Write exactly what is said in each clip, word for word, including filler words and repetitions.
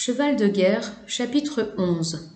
Cheval de guerre, chapitre onze.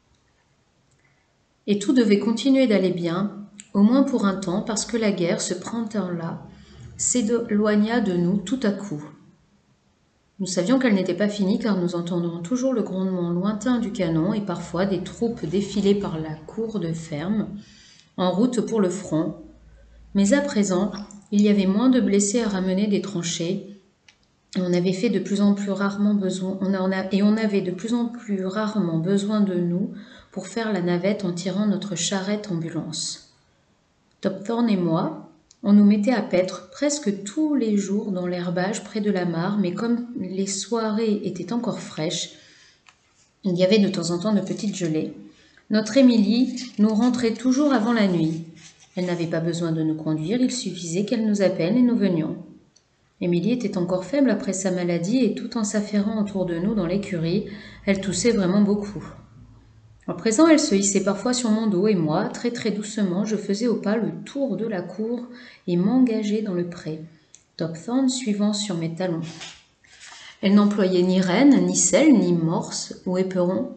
Et tout devait continuer d'aller bien, au moins pour un temps, parce que la guerre, ce printemps-là, s'éloigna de nous tout à coup. Nous savions qu'elle n'était pas finie, car nous entendions toujours le grondement lointain du canon et parfois des troupes défiler par la cour de ferme, en route pour le front. Mais à présent, il y avait moins de blessés à ramener des tranchées, et on avait fait de plus en plus rarement besoin, on a, et on avait de plus en plus rarement besoin de nous pour faire la navette en tirant notre charrette ambulance. Topthorn et moi, on nous mettait à paître presque tous les jours dans l'herbage près de la mare, mais comme les soirées étaient encore fraîches, il y avait de temps en temps de petites gelées. Notre Émilie nous rentrait toujours avant la nuit. Elle n'avait pas besoin de nous conduire, il suffisait qu'elle nous appelle et nous venions. Émilie était encore faible après sa maladie et tout en s'affairant autour de nous dans l'écurie, elle toussait vraiment beaucoup. À présent, elle se hissait parfois sur mon dos et moi, très très doucement, je faisais au pas le tour de la cour et m'engageais dans le pré, Topthorn suivant sur mes talons. Elle n'employait ni renne, ni selle, ni morse ou éperon.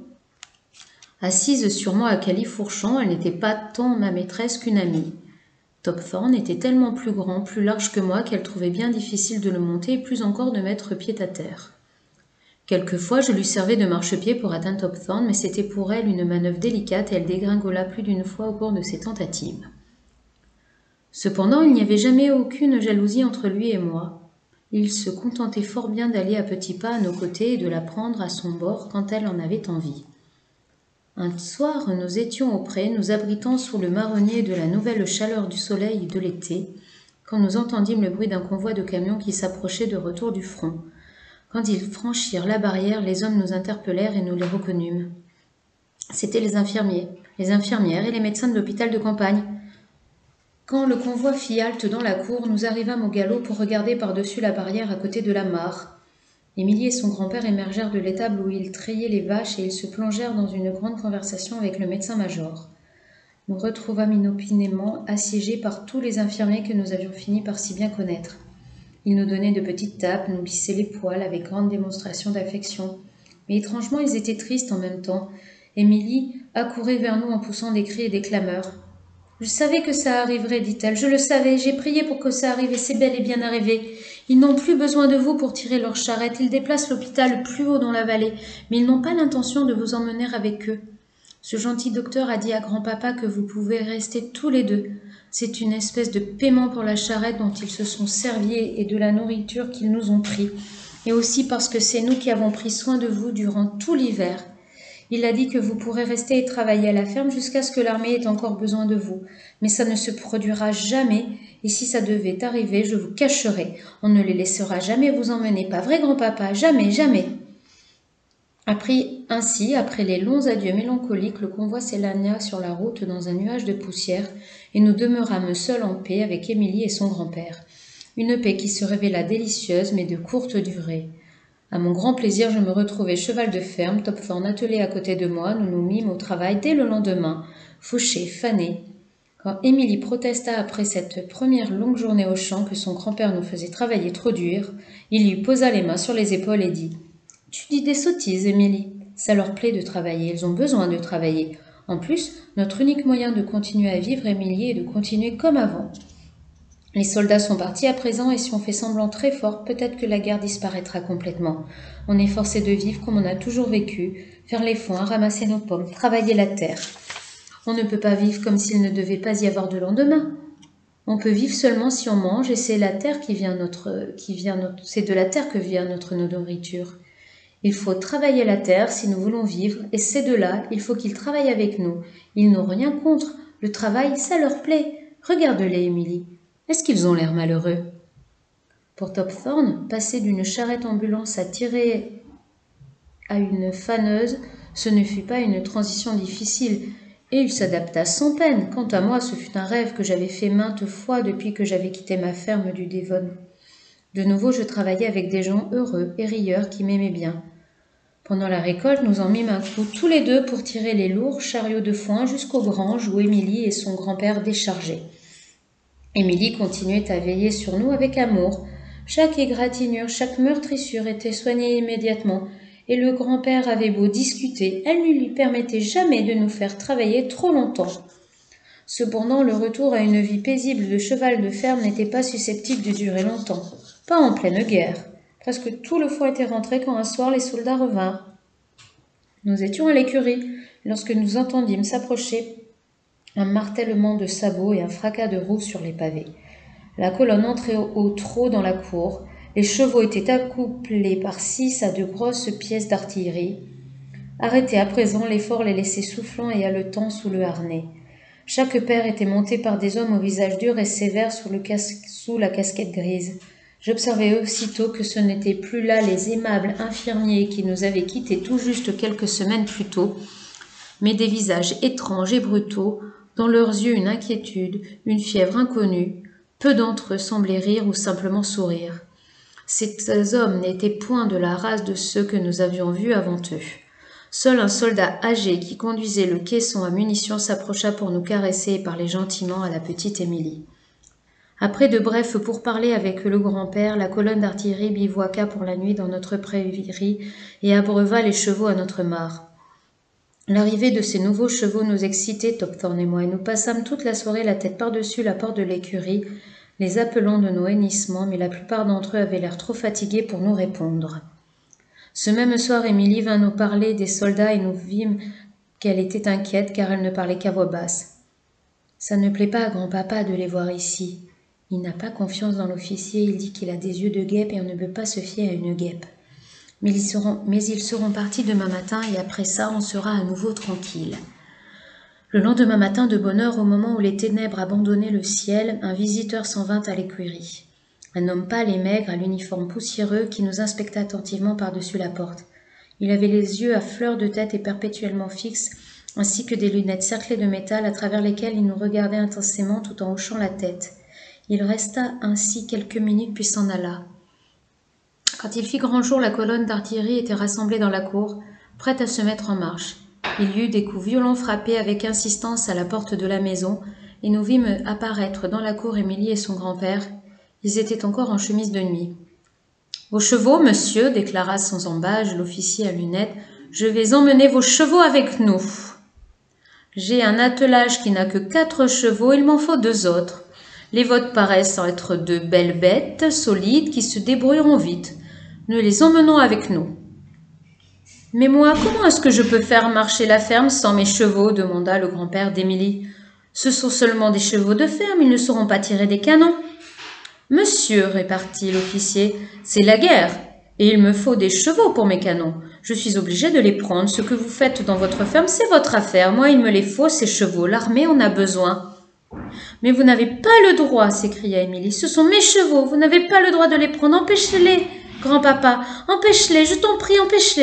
Assise sur moi à califourchon, elle n'était pas tant ma maîtresse qu'une amie. Topthorn était tellement plus grand, plus large que moi qu'elle trouvait bien difficile de le monter et plus encore de mettre pied à terre. Quelquefois, je lui servais de marchepied pour atteindre Topthorn, mais c'était pour elle une manœuvre délicate et elle dégringola plus d'une fois au cours de ses tentatives. Cependant, il n'y avait jamais aucune jalousie entre lui et moi. Il se contentait fort bien d'aller à petits pas à nos côtés et de la prendre à son bord quand elle en avait envie. Un soir, nous étions au pré, nous abritant sous le marronnier de la nouvelle chaleur du soleil de l'été, quand nous entendîmes le bruit d'un convoi de camions qui s'approchait de retour du front. Quand ils franchirent la barrière, les hommes nous interpellèrent et nous les reconnûmes. C'étaient les infirmiers, les infirmières et les médecins de l'hôpital de campagne. Quand le convoi fit halte dans la cour, nous arrivâmes au galop pour regarder par-dessus la barrière à côté de la mare. Émilie et son grand-père émergèrent de l'étable où ils traillaient les vaches et ils se plongèrent dans une grande conversation avec le médecin-major. Nous retrouvâmes inopinément assiégés par tous les infirmiers que nous avions fini par si bien connaître. Ils nous donnaient de petites tapes, nous lissaient les poils avec grande démonstration d'affection. Mais étrangement, ils étaient tristes en même temps. Émilie accourait vers nous en poussant des cris et des clameurs. « Je savais que ça arriverait, dit-elle. Je le savais. J'ai prié pour que ça arrive et c'est bel et bien arrivé. Ils n'ont plus besoin de vous pour tirer leur charrette. Ils déplacent l'hôpital plus haut dans la vallée, mais ils n'ont pas l'intention de vous emmener avec eux. Ce gentil docteur a dit à grand-papa que vous pouvez rester tous les deux. C'est une espèce de paiement pour la charrette dont ils se sont servis et de la nourriture qu'ils nous ont pris. Et aussi parce que c'est nous qui avons pris soin de vous durant tout l'hiver. Il a dit que vous pourrez rester et travailler à la ferme jusqu'à ce que l'armée ait encore besoin de vous. Mais ça ne se produira jamais, et si ça devait arriver, je vous cacherai. On ne les laissera jamais vous emmener, pas vrai, grand-papa? Jamais, jamais. » Après, ainsi, après les longs adieux mélancoliques, le convoi s'éloigna sur la route dans un nuage de poussière, et nous demeurâmes seuls en paix avec Émilie et son grand-père. Une paix qui se révéla délicieuse, mais de courte durée. À mon grand plaisir, je me retrouvai cheval de ferme, Topthorn attelé à côté de moi. Nous nous mîmes au travail dès le lendemain, fauchés, fanés. Quand Émilie protesta après cette première longue journée au champ que son grand-père nous faisait travailler trop dur, il lui posa les mains sur les épaules et dit « Tu dis des sottises, Émilie. Ça leur plaît de travailler, ils ont besoin de travailler. En plus, notre unique moyen de continuer à vivre, Émilie, est de continuer comme avant. Les soldats sont partis à présent et si on fait semblant très fort, peut-être que la guerre disparaîtra complètement. On est forcé de vivre comme on a toujours vécu, faire les foins, ramasser nos pommes, travailler la terre. On ne peut pas vivre comme s'il ne devait pas y avoir de lendemain. On peut vivre seulement si on mange et c'est la terre qui vient notre, qui vient notre, c'est de la terre que vient notre nourriture. Il faut travailler la terre si nous voulons vivre et ces deux-là, il faut qu'ils travaillent avec nous. Ils n'ont rien contre. Le travail, ça leur plaît. Regarde-les, Émilie. Est-ce qu'ils ont l'air malheureux ?» Pour Topthorn, passer d'une charrette ambulance à tirer à une faneuse, ce ne fut pas une transition difficile, et il s'adapta sans peine. Quant à moi, ce fut un rêve que j'avais fait maintes fois depuis que j'avais quitté ma ferme du Devon. De nouveau, je travaillais avec des gens heureux et rieurs qui m'aimaient bien. Pendant la récolte, nous en mîmes un coup tous les deux pour tirer les lourds chariots de foin jusqu'aux granges où Émilie et son grand-père déchargeaient. Émilie continuait à veiller sur nous avec amour. Chaque égratignure, chaque meurtrissure était soignée immédiatement, et le grand-père avait beau discuter, elle ne lui permettait jamais de nous faire travailler trop longtemps. Cependant, le retour à une vie paisible de cheval de ferme n'était pas susceptible de durer longtemps. Pas en pleine guerre. Presque tout le foin était rentré quand un soir les soldats revinrent. Nous étions à l'écurie, lorsque nous entendîmes s'approcher un martèlement de sabots et un fracas de roues sur les pavés. La colonne entrait au, au trot dans la cour. Les chevaux étaient accouplés par six à de grosses pièces d'artillerie. Arrêtés à présent, l'effort les laissait soufflants et haletants sous le harnais. Chaque paire était montée par des hommes au visage dur et sévère sous, le casque, sous la casquette grise. J'observai aussitôt que ce n'étaient plus là les aimables infirmiers qui nous avaient quittés tout juste quelques semaines plus tôt, mais des visages étranges et brutaux, dans leurs yeux une inquiétude, une fièvre inconnue. Peu d'entre eux semblaient rire ou simplement sourire. Ces hommes n'étaient point de la race de ceux que nous avions vus avant eux. Seul un soldat âgé qui conduisait le caisson à munitions s'approcha pour nous caresser et parler gentiment à la petite Émilie. Après de brefs pourparlers avec le grand-père, la colonne d'artillerie bivouaqua pour la nuit dans notre prairie et abreuva les chevaux à notre mare. L'arrivée de ces nouveaux chevaux nous excitait, Topthorn et moi, et nous passâmes toute la soirée la tête par-dessus la porte de l'écurie, les appelant de nos hennissements, mais la plupart d'entre eux avaient l'air trop fatigués pour nous répondre. Ce même soir, Émilie vint nous parler des soldats et nous vîmes qu'elle était inquiète car elle ne parlait qu'à voix basse. « Ça ne plaît pas à grand-papa de les voir ici. Il n'a pas confiance dans l'officier, il dit qu'il a des yeux de guêpe et on ne peut pas se fier à une guêpe. Mais ils seront, mais ils seront partis demain matin et après ça, on sera à nouveau tranquille. » Le lendemain matin, de bonne heure, au moment où les ténèbres abandonnaient le ciel, un visiteur s'en vint à l'écurie. Un homme pâle et maigre, à l'uniforme poussiéreux, qui nous inspecta attentivement par-dessus la porte. Il avait les yeux à fleur de tête et perpétuellement fixes, ainsi que des lunettes cerclées de métal à travers lesquelles il nous regardait intensément tout en hochant la tête. Il resta ainsi quelques minutes puis s'en alla. Quand il fit grand jour, la colonne d'artillerie était rassemblée dans la cour, prête à se mettre en marche. Il y eut des coups violents frappés avec insistance à la porte de la maison, et nous vîmes apparaître dans la cour Émilie et son grand-père. Ils étaient encore en chemise de nuit. « Vos chevaux, monsieur, déclara sans embâche l'officier à lunettes, je vais emmener vos chevaux avec nous. J'ai un attelage qui n'a que quatre chevaux, il m'en faut deux autres. Les vôtres paraissent être de belles bêtes, solides, qui se débrouilleront vite. Nous les emmenons avec nous. »« Mais moi, comment est-ce que je peux faire marcher la ferme sans mes chevaux ?» demanda le grand-père d'Émilie. « Ce sont seulement des chevaux de ferme, ils ne sauront pas tirer des canons. »« Monsieur, répartit l'officier, c'est la guerre, et il me faut des chevaux pour mes canons. Je suis obligé de les prendre. Ce que vous faites dans votre ferme, c'est votre affaire. Moi, il me les faut, ces chevaux. L'armée en a besoin. »« Mais vous n'avez pas le droit, s'écria Émilie. Ce sont mes chevaux. Vous n'avez pas le droit de les prendre. Empêchez-les, grand-papa. Empêche-les, je t'en prie, empêche-les. »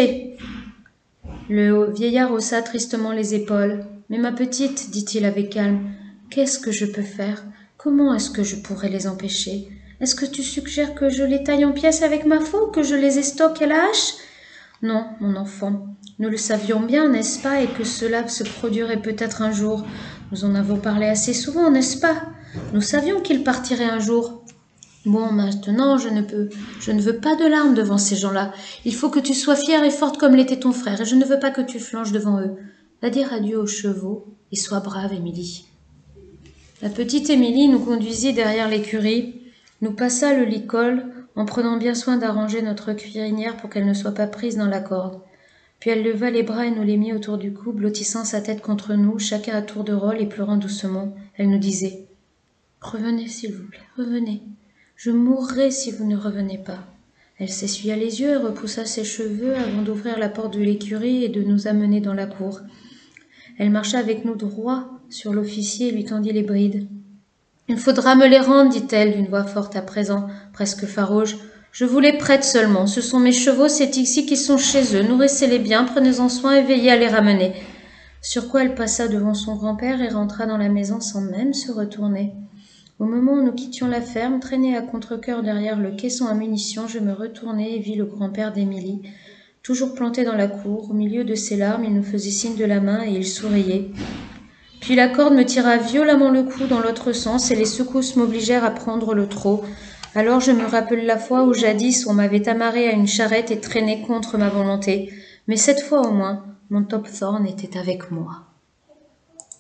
Le vieillard haussa tristement les épaules. « Mais ma petite, dit-il avec calme, qu'est-ce que je peux faire ? Comment est-ce que je pourrais les empêcher ? Est-ce que tu suggères que je les taille en pièces avec ma faux, que je les estoque à la hache ? Non, mon enfant, nous le savions bien, n'est-ce pas, et que cela se produirait peut-être un jour. Nous en avons parlé assez souvent, n'est-ce pas ? Nous savions qu'il partirait un jour. Bon, maintenant, je ne peux, je ne veux pas de larmes devant ces gens-là. Il faut que tu sois fière et forte comme l'était ton frère, et je ne veux pas que tu flanches devant eux. Va dire adieu aux chevaux, et sois brave, Émilie. » La petite Émilie nous conduisit derrière l'écurie, nous passa le licol en prenant bien soin d'arranger notre cuirinière pour qu'elle ne soit pas prise dans la corde. Puis elle leva les bras et nous les mit autour du cou, blottissant sa tête contre nous, chacun à tour de rôle et pleurant doucement. Elle nous disait « Revenez, s'il vous plaît, revenez. Je mourrai si vous ne revenez pas. » Elle s'essuya les yeux et repoussa ses cheveux avant d'ouvrir la porte de l'écurie et de nous amener dans la cour. Elle marcha avec nous droit sur l'officier et lui tendit les brides. « Il faudra me les rendre, dit-elle d'une voix forte à présent, presque farouche. Je vous les prête seulement. Ce sont mes chevaux, c'est ici qu'ils sont chez eux. Nourrissez-les bien, prenez-en soin et veillez à les ramener. » Sur quoi elle passa devant son grand-père et rentra dans la maison sans même se retourner. Au moment où nous quittions la ferme, traînée à contre-cœur derrière le caisson à munitions, je me retournai et vis le grand-père d'Émilie, toujours planté dans la cour. Au milieu de ses larmes, il nous faisait signe de la main et il souriait. Puis la corde me tira violemment le cou dans l'autre sens et les secousses m'obligèrent à prendre le trot. Alors je me rappelle la fois où jadis on m'avait amarré à une charrette et traîné contre ma volonté, mais cette fois au moins, mon Top Thorn était avec moi.